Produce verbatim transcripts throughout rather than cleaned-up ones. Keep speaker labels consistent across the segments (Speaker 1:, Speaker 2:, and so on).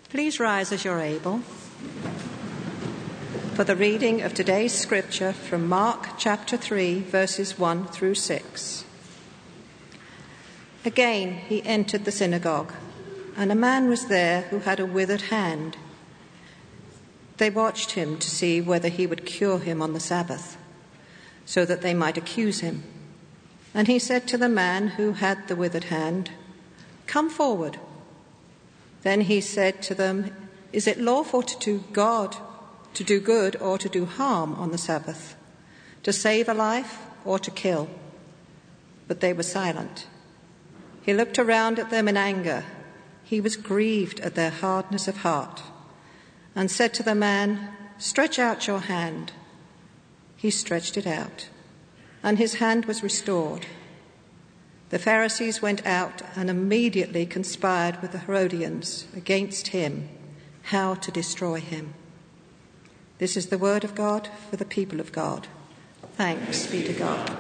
Speaker 1: Please rise as you're able for the reading of today's scripture from Mark chapter three, verses one through six. Again he entered the synagogue, and a man was there who had a withered hand. They watched him to see whether he would cure him on the Sabbath, so that they might accuse him. And he said to the man who had the withered hand, "Come forward." Then he said to them, "Is it lawful to do God, to do good or to do harm on the Sabbath, to save a life or to kill?" But they were silent. He looked around at them in anger. He was grieved at their hardness of heart, and said to the man, "Stretch out your hand." He stretched it out, and his hand was restored. The Pharisees went out and immediately conspired with the Herodians against him, how to destroy him. This is the word of God for the people of God. Thanks be to God.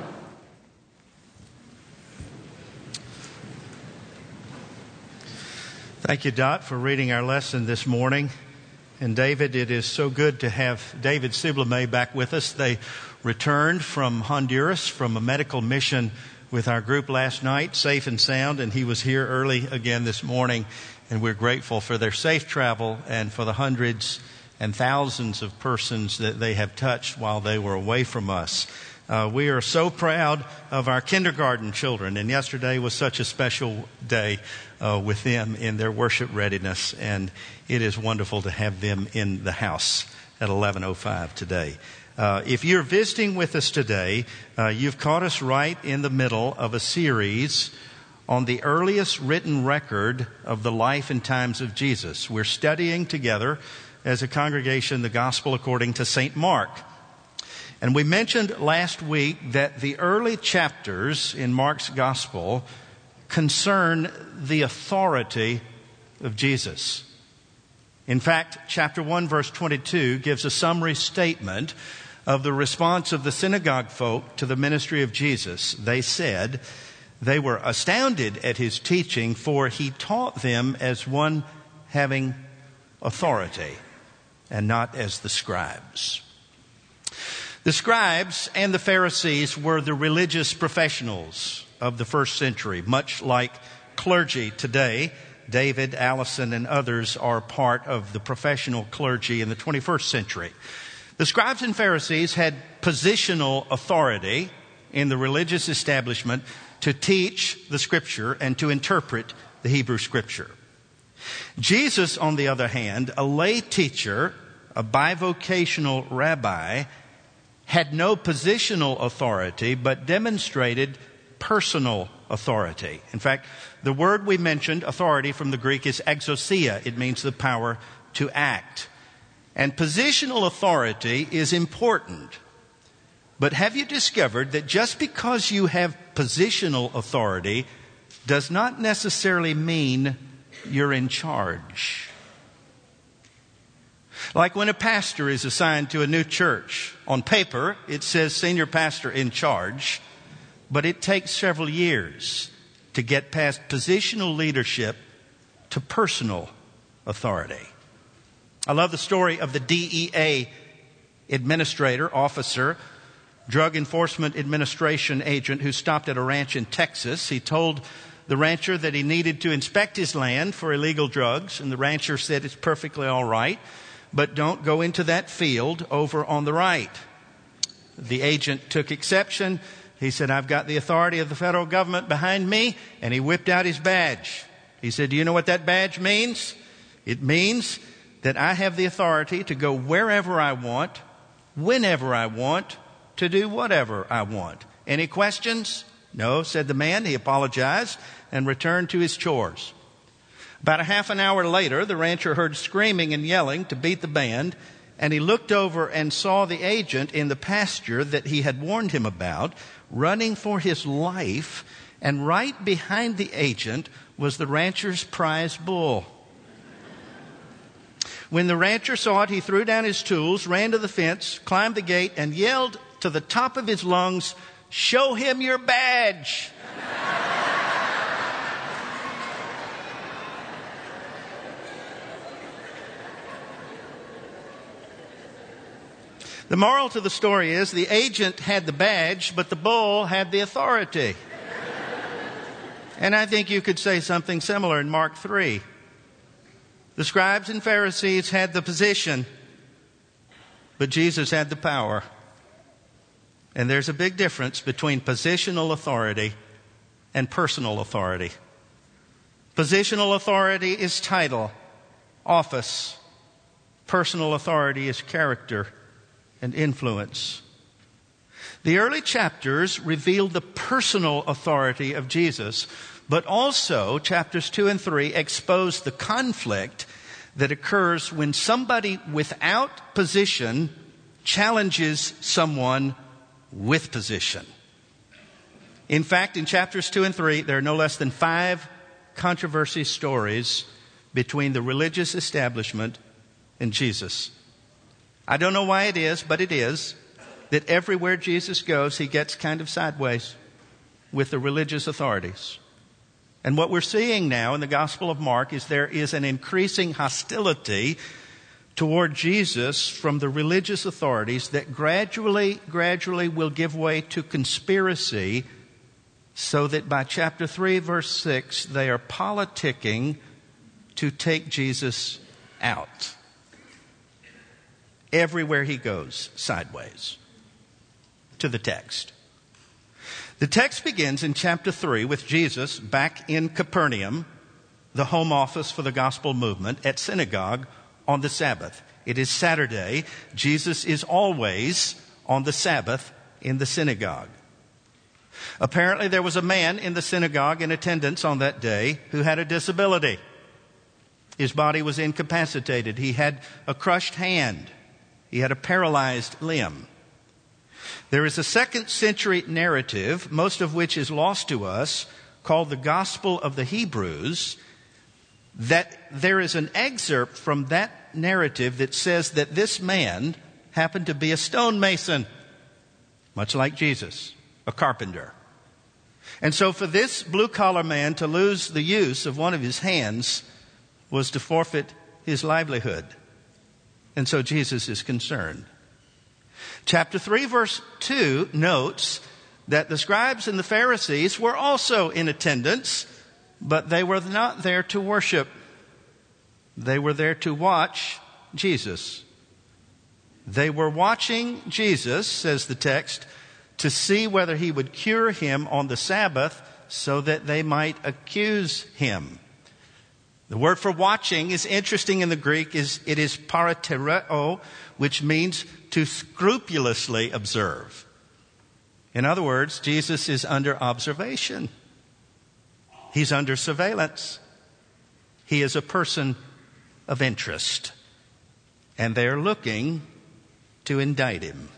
Speaker 2: Thank you, Dot, for reading our lesson this morning. And David, it is so good to have David Siblame back with us. They returned from Honduras from a medical mission with our group last night, safe and sound, and he was here early again this morning. And we're grateful for their safe travel and for the hundreds and thousands of persons that they have touched while they were away from us. Uh, we are so proud of our kindergarten children, and yesterday was such a special day uh, with them in their worship readiness, and it is wonderful to have them in the house at eleven oh five today. Uh, if you're visiting with us today, uh, you've caught us right in the middle of a series on the earliest written record of the life and times of Jesus. We're studying together as a congregation the Gospel according to Saint Mark. And we mentioned last week that the early chapters in Mark's Gospel concern the authority of Jesus. In fact, chapter one, verse twenty-two gives a summary statement of the response of the synagogue folk to the ministry of Jesus. They said they were astounded at his teaching, for he taught them as one having authority and not as the scribes. The scribes and the Pharisees were the religious professionals of the first century, much like clergy today. David, Allison, and others are part of the professional clergy in the twenty-first century. The scribes and Pharisees had positional authority in the religious establishment to teach the Scripture and to interpret the Hebrew Scripture. Jesus, on the other hand, a lay teacher, a bivocational rabbi, had no positional authority but demonstrated personal authority. In fact, the word we mentioned, authority, from the Greek is exousia. It means the power to act. And positional authority is important. But have you discovered that just because you have positional authority does not necessarily mean you're in charge? Like when a pastor is assigned to a new church, on paper it says senior pastor in charge, but it takes several years to get past positional leadership to personal authority. I love the story of the D E A administrator, officer, Drug Enforcement Administration agent who stopped at a ranch in Texas. He told the rancher that he needed to inspect his land for illegal drugs, and the rancher said it's perfectly all right, but don't go into that field over on the right. The agent took exception. He said, "I've got the authority of the federal government behind me," and he whipped out his badge. He said, "Do you know what that badge means? It means that I have the authority to go wherever I want, whenever I want, to do whatever I want. Any questions?" "No," said the man. He apologized and returned to his chores. About a half an hour later, the rancher heard screaming and yelling to beat the band, and he looked over and saw the agent in the pasture that he had warned him about, running for his life, and right behind the agent was the rancher's prize bull. When the rancher saw it, he threw down his tools, ran to the fence, climbed the gate, and yelled to the top of his lungs, "Show him your badge!" The moral to the story is the agent had the badge, but the bull had the authority. And I think you could say something similar in Mark three. The scribes and Pharisees had the position, but Jesus had the power. And there's a big difference between positional authority and personal authority. Positional authority is title, office. Personal authority is character and influence. The early chapters revealed the personal authority of Jesus, but also chapters two and three expose the conflict that occurs when somebody without position challenges someone with position. In fact, in chapters two and three, there are no less than five controversy stories between the religious establishment and Jesus. I don't know why it is, but it is, that everywhere Jesus goes, he gets kind of sideways with the religious authorities. And what we're seeing now in the Gospel of Mark is there is an increasing hostility toward Jesus from the religious authorities that gradually, gradually will give way to conspiracy, so that by chapter three, verse six, they are politicking to take Jesus out. Everywhere he goes, sideways. To the text. The text begins in chapter three with Jesus back in Capernaum, the home office for the gospel movement, at synagogue on the Sabbath. It is Saturday. Jesus is always on the Sabbath in the synagogue. Apparently there was a man in the synagogue in attendance on that day who had a disability. His body was incapacitated. He had a crushed hand. He had a paralyzed limb. There is a second century narrative, most of which is lost to us, called the Gospel of the Hebrews, that there is an excerpt from that narrative that says that this man happened to be a stonemason, much like Jesus, a carpenter. And so for this blue-collar man to lose the use of one of his hands was to forfeit his livelihood. And so Jesus is concerned. Chapter three, verse two notes that the scribes and the Pharisees were also in attendance, but they were not there to worship. They were there to watch Jesus. They were watching Jesus, says the text, to see whether he would cure him on the Sabbath so that they might accuse him. The word for watching is interesting in the Greek. Is It is paratereo, which means to scrupulously observe. In other words, Jesus is under observation. He's under surveillance. He is a person of interest. And they are looking to indict him.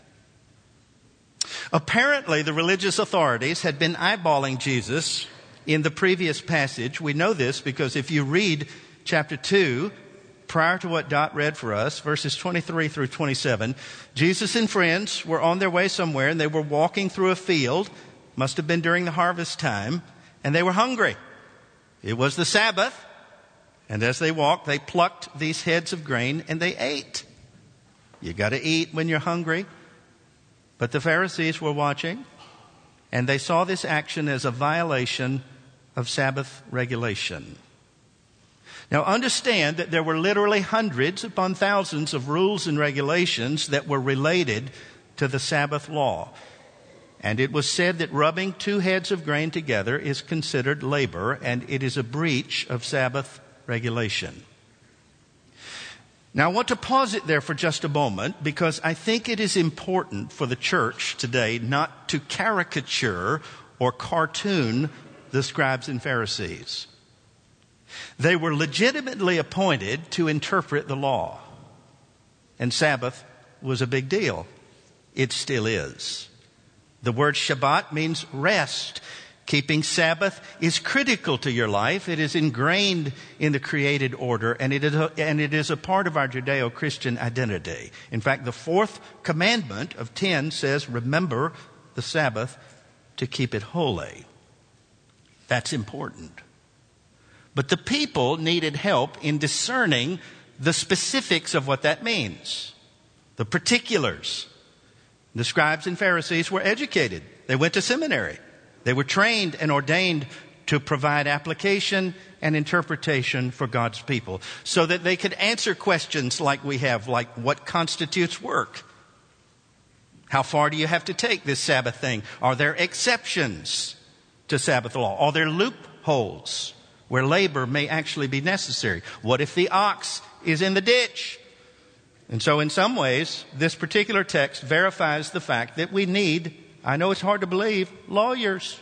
Speaker 2: Apparently, the religious authorities had been eyeballing Jesus in the previous passage. We know this because if you read chapter two, prior to what Dot read for us, verses twenty-three through twenty-seven, Jesus and friends were on their way somewhere and they were walking through a field, must have been during the harvest time, and they were hungry. It was the Sabbath, and as they walked, they plucked these heads of grain and they ate. You got to eat when you're hungry. But the Pharisees were watching, and they saw this action as a violation of Sabbath regulation. Now understand that there were literally hundreds upon thousands of rules and regulations that were related to the Sabbath law. And it was said that rubbing two heads of grain together is considered labor, and it is a breach of Sabbath regulation. Now I want to pause it there for just a moment because I think it is important for the church today not to caricature or cartoon the scribes and Pharisees. They were legitimately appointed to interpret the law. And Sabbath was a big deal. It still is. The word Shabbat means rest. Keeping Sabbath is critical to your life. It is ingrained in the created order, and it is a, and it is a part of our Judeo-Christian identity. In fact, the fourth commandment of ten says, remember the Sabbath to keep it holy. That's important. But the people needed help in discerning the specifics of what that means, the particulars The scribes and Pharisees were educated. They went to seminary. They were trained and ordained to provide application and interpretation for God's people so that they could answer questions like we have, like what constitutes work? How far do you have to take this Sabbath thing? Are there exceptions to Sabbath law? Are there loopholes where labor may actually be necessary? What if the ox is in the ditch? And so in some ways, this particular text verifies the fact that we need, I know it's hard to believe, lawyers.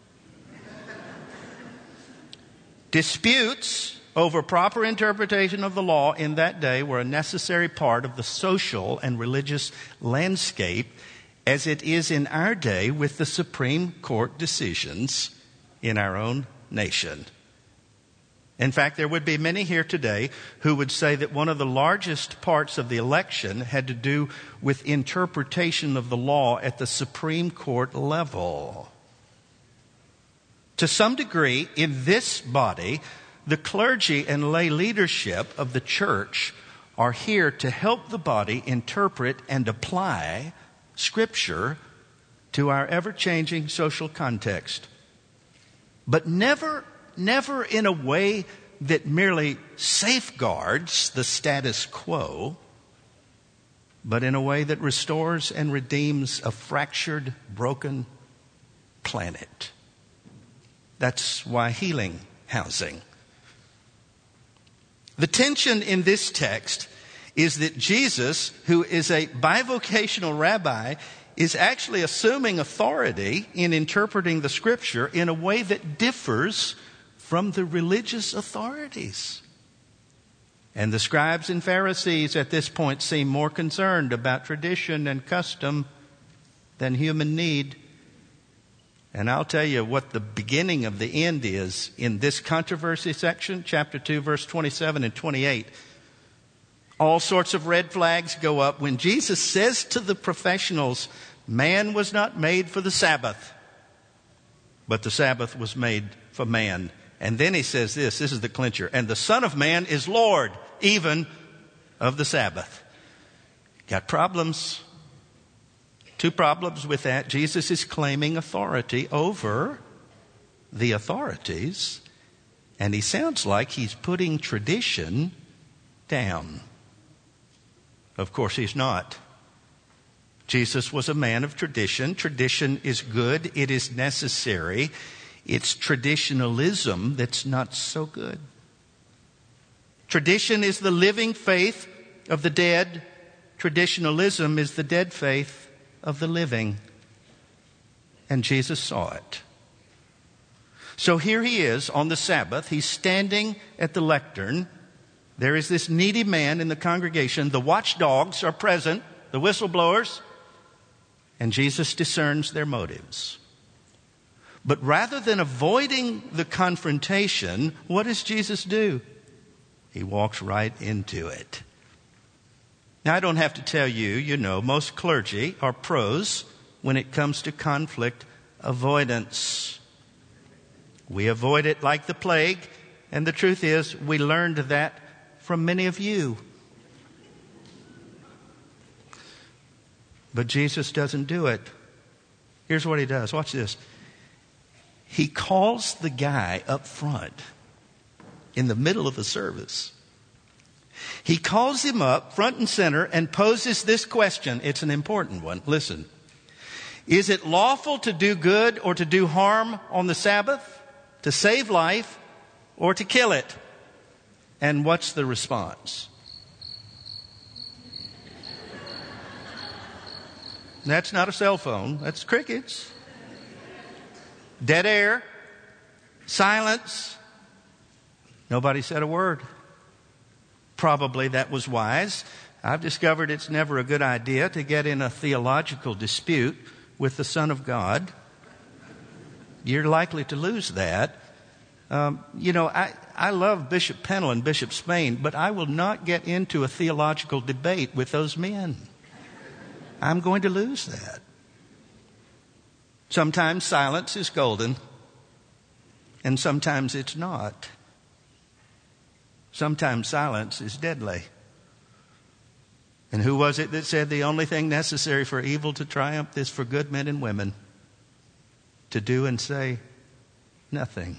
Speaker 2: Disputes over proper interpretation of the law in that day were a necessary part of the social and religious landscape, as it is in our day with the Supreme Court decisions in our own nation. In fact, there would be many here today who would say that one of the largest parts of the election had to do with interpretation of the law at the Supreme Court level. To some degree, in this body, the clergy and lay leadership of the church are here to help the body interpret and apply Scripture to our ever-changing social context. But never, never in a way that merely safeguards the status quo, but in a way that restores and redeems a fractured, broken planet. That's why healing housing. The tension in this text is that Jesus, who is a bivocational rabbi, is actually assuming authority in interpreting the Scripture in a way that differs from the religious authorities. And the scribes and Pharisees at this point seem more concerned about tradition and custom than human need. And I'll tell you what the beginning of the end is in this controversy section, chapter two, verse twenty-seven and twenty-eight. All sorts of red flags go up when Jesus says to the professionals, man was not made for the Sabbath, but the Sabbath was made for man. And then he says this, this is the clincher, and the Son of Man is Lord, even of the Sabbath. Got problems. Two problems with that. Jesus is claiming authority over the authorities, and he sounds like he's putting tradition down. Of course, he's not. Jesus was a man of tradition. Tradition is good. It is necessary. It's traditionalism that's not so good. Tradition is the living faith of the dead. Traditionalism is the dead faith of the living. And Jesus saw it. So here he is on the Sabbath. He's standing at the lectern. There is this needy man in the congregation. The watchdogs are present, the whistleblowers, and Jesus discerns their motives. But rather than avoiding the confrontation, what does Jesus do? He walks right into it. Now, I don't have to tell you, you know, most clergy are pros when it comes to conflict avoidance. We avoid it like the plague, and the truth is, we learned that from many of you. But Jesus doesn't do it. Here's what he does. Watch this. He calls the guy up front in the middle of the service. He calls him up front and center and poses this question. It's an important one. Listen. Is it lawful to do good or to do harm on the Sabbath? To save life or to kill it? And what's the response? That's not a cell phone. That's crickets. Dead air. Silence. Nobody said a word. Probably that was wise. I've discovered it's never a good idea to get in a theological dispute with the Son of God. You're likely to lose that. Um, you know, I, I love Bishop Pennell and Bishop Spain, but I will not get into a theological debate with those men. I'm going to lose that. Sometimes silence is golden, and sometimes it's not. Sometimes silence is deadly. And who was it that said the only thing necessary for evil to triumph is for good men and women to do and say nothing?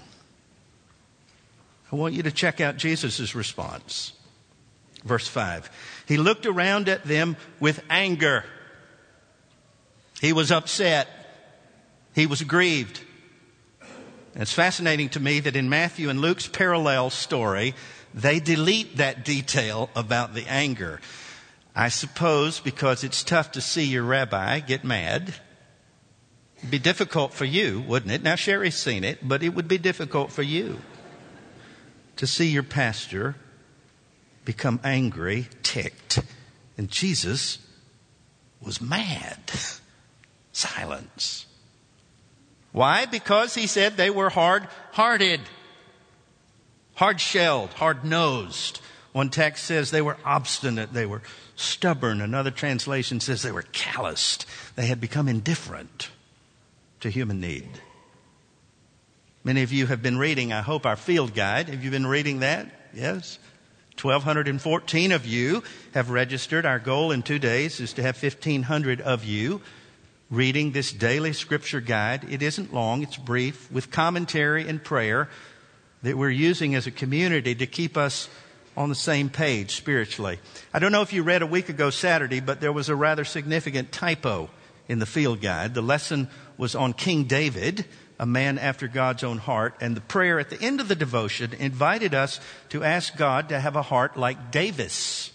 Speaker 2: I want you to check out Jesus' response. Verse five. He looked around at them with anger. He was upset. He was grieved. And it's fascinating to me that in Matthew and Luke's parallel story, they delete that detail about the anger. I suppose because it's tough to see your rabbi get mad. It'd be difficult for you, wouldn't it? Now, Sherry's seen it, but it would be difficult for you to see your pastor become angry, ticked. And Jesus was mad. Silence. Why? Because he said they were hard-hearted, hard-shelled, hard-nosed. One text says they were obstinate, they were stubborn. Another translation says they were calloused. They had become indifferent to human need. Many of you have been reading, I hope, our field guide. Have you been reading that? Yes. one thousand two hundred fourteen of you have registered. Our goal in two days is to have fifteen hundred of you reading this daily scripture guide. It isn't long, it's brief, with commentary and prayer that we're using as a community to keep us on the same page spiritually. I don't know if you read a week ago Saturday, but there was a rather significant typo in the field guide. The lesson was on King David, a man after God's own heart, and the prayer at the end of the devotion invited us to ask God to have a heart like Davis.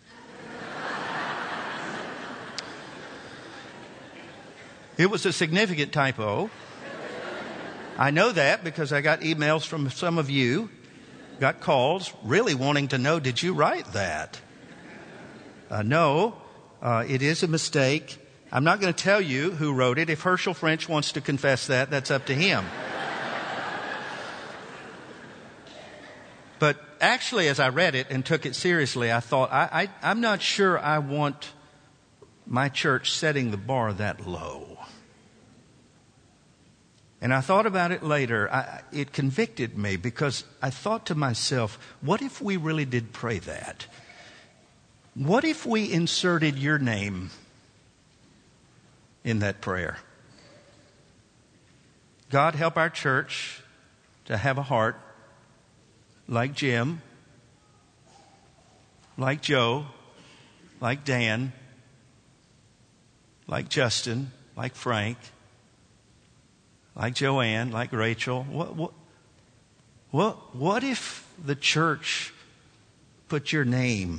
Speaker 2: It was a significant typo. I know that because I got emails from some of you, got calls really wanting to know, did you write that? Uh, no, uh, it is a mistake. I'm not going to tell you who wrote it. If Herschel French wants to confess that, that's up to him. But actually, as I read it and took it seriously, I thought, I, I, I'm not sure I want my church setting the bar that low. And I thought about it later. I, it convicted me because I thought to myself, what if we really did pray that? What if we inserted your name in that prayer? God, help our church to have a heart like Jim, like Joe, like Dan, like Justin, like Frank, like Joanne, like Rachel. What, what, what, what if the church put your name?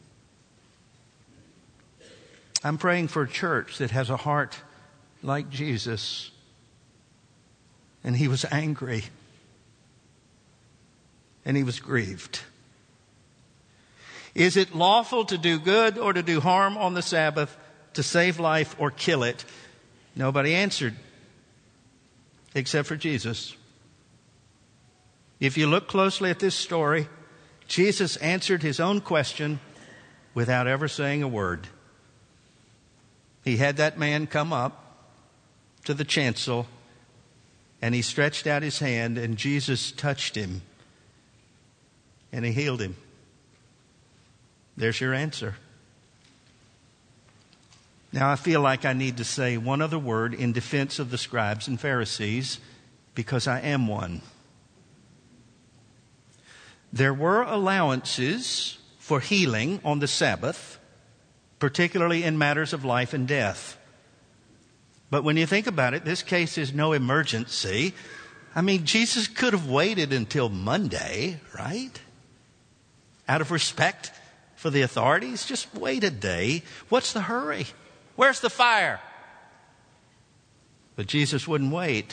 Speaker 2: I'm praying for a church that has a heart like Jesus. And he was angry. And he was grieved. Is it lawful to do good or to do harm on the Sabbath, to save life or kill it? Nobody answered except for Jesus. If you look closely at this story, Jesus answered his own question without ever saying a word. He had that man come up to the chancel and he stretched out his hand and Jesus touched him and he healed him. There's your answer. Now I feel like I need to say one other word in defense of the scribes and Pharisees because I am one. There were allowances for healing on the Sabbath, particularly in matters of life and death. But when you think about it, this case is no emergency. I mean, Jesus could have waited until Monday, right? Out of respect for the authorities, just wait a day. What's the hurry? Where's the fire? But Jesus wouldn't wait.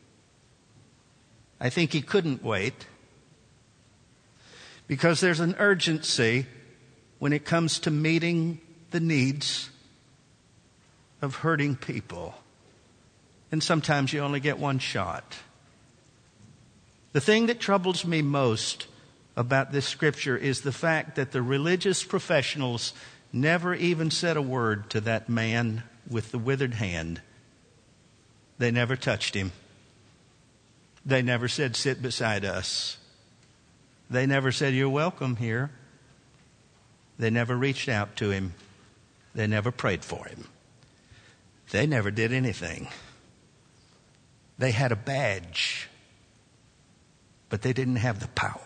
Speaker 2: I think he couldn't wait because there's an urgency when it comes to meeting the needs of hurting people. And sometimes you only get one shot. The thing that troubles me most about this scripture is the fact that the religious professionals never even said a word to that man with the withered hand. They never touched him. They never said, sit beside us. They never said, you're welcome here. They never reached out to him. They never prayed for him. They never did anything. They had a badge, but they didn't have the power.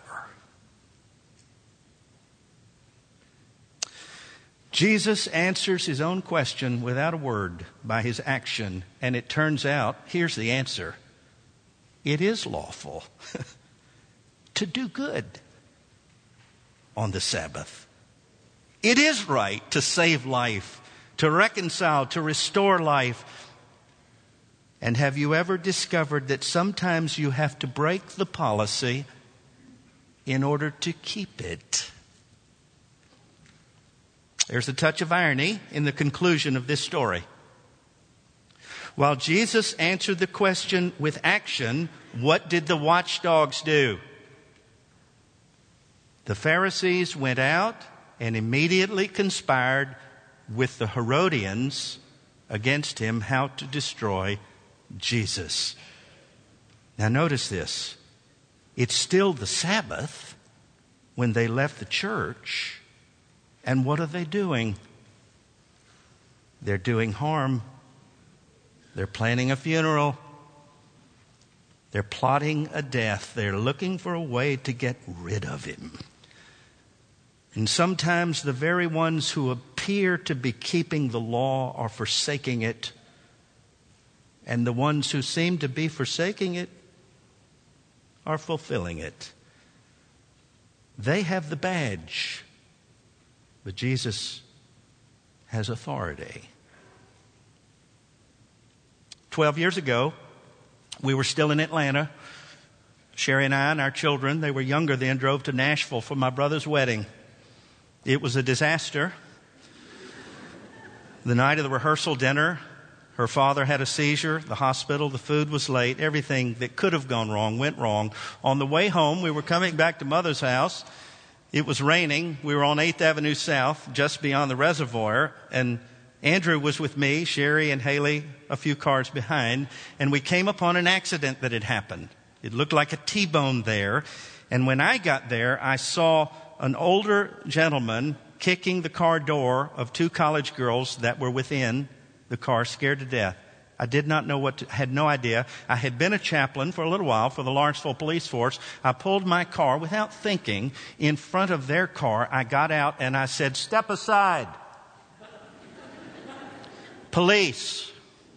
Speaker 2: Jesus answers his own question without a word by his action, and it turns out, here's the answer. It is lawful to do good on the Sabbath. It is right to save life, to reconcile, to restore life. And have you ever discovered that sometimes you have to break the policy in order to keep it? There's a touch of irony in the conclusion of this story. While Jesus answered the question with action, what did the watchdogs do? The Pharisees went out and immediately conspired with the Herodians against him how to destroy Jesus. Now notice this. It's still the Sabbath when they left the church. And what are they doing? They're doing harm. They're planning a funeral. They're plotting a death. They're looking for a way to get rid of him. And sometimes the very ones who appear to be keeping the law are forsaking it. And the ones who seem to be forsaking it are fulfilling it. They have the badge. But Jesus has authority. Twelve years ago, we were still in Atlanta. Sherry and I and our children, they were younger then, drove to Nashville for my brother's wedding. It was a disaster. The night of the rehearsal dinner, her father had a seizure, the hospital, the food was late, everything that could have gone wrong went wrong. On the way home, we were coming back to Mother's house. It was raining. We were on eighth Avenue South, just beyond the reservoir, and Andrew was with me, Sherry and Haley, a few cars behind, and we came upon an accident that had happened. It looked like a T-bone there, and when I got there, I saw an older gentleman kicking the car door of two college girls that were within the car, scared to death. I did not know what to, had no idea. I had been a chaplain for a little while for the Lawrenceville Police Force. I pulled my car without thinking in front of their car. I got out and I said, "Step aside." Police.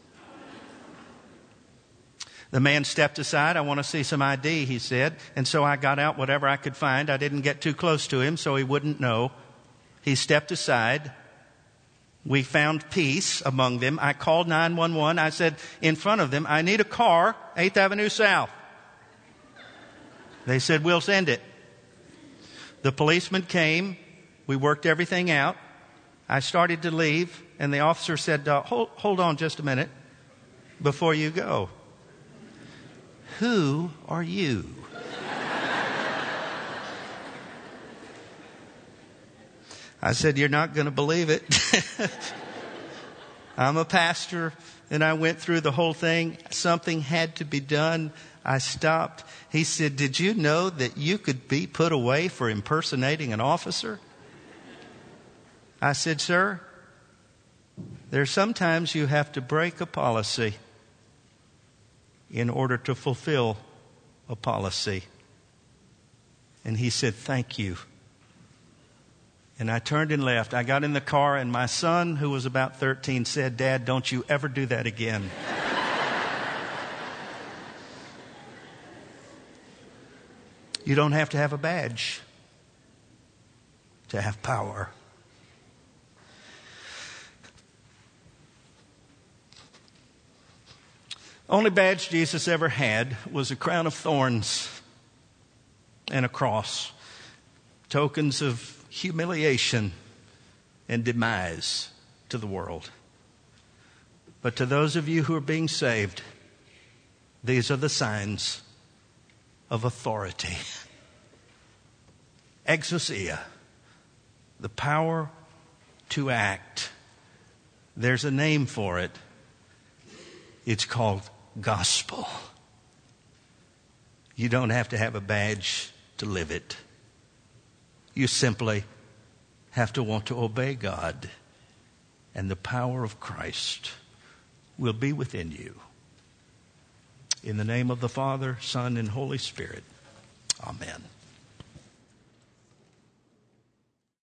Speaker 2: The man stepped aside. "I want to see some I D," he said. And so I got out whatever I could find. I didn't get too close to him so he wouldn't know. He stepped aside. We found peace among them. I called nine one one. I said in front of them, "I need a car, eighth Avenue South." They said, "We'll send it." The policeman came. We worked everything out. I started to leave, and the officer said, uh, hold, hold on just a minute before you go. "Who are you?" I said, "You're not going to believe it." I'm a pastor, and I went through the whole thing. Something had to be done. I stopped. He said, "Did you know that you could be put away for impersonating an officer?" I said, "Sir, there's sometimes you have to break a policy in order to fulfill a policy." And he said, "Thank you." And I turned and left. I got in the car, and my son, who was about thirteen, said, "Dad, don't you ever do that again." You don't have to have a badge to have power. Only badge Jesus ever had was a crown of thorns and a cross, tokens of humiliation and demise to the world. But to those of you who are being saved, these are the signs of authority. Exousia, the power to act. There's a name for it. It's called gospel. You don't have to have a badge to live it. You simply have to want to obey God and the power of Christ will be within you. In the name of the Father, Son, and Holy Spirit, amen.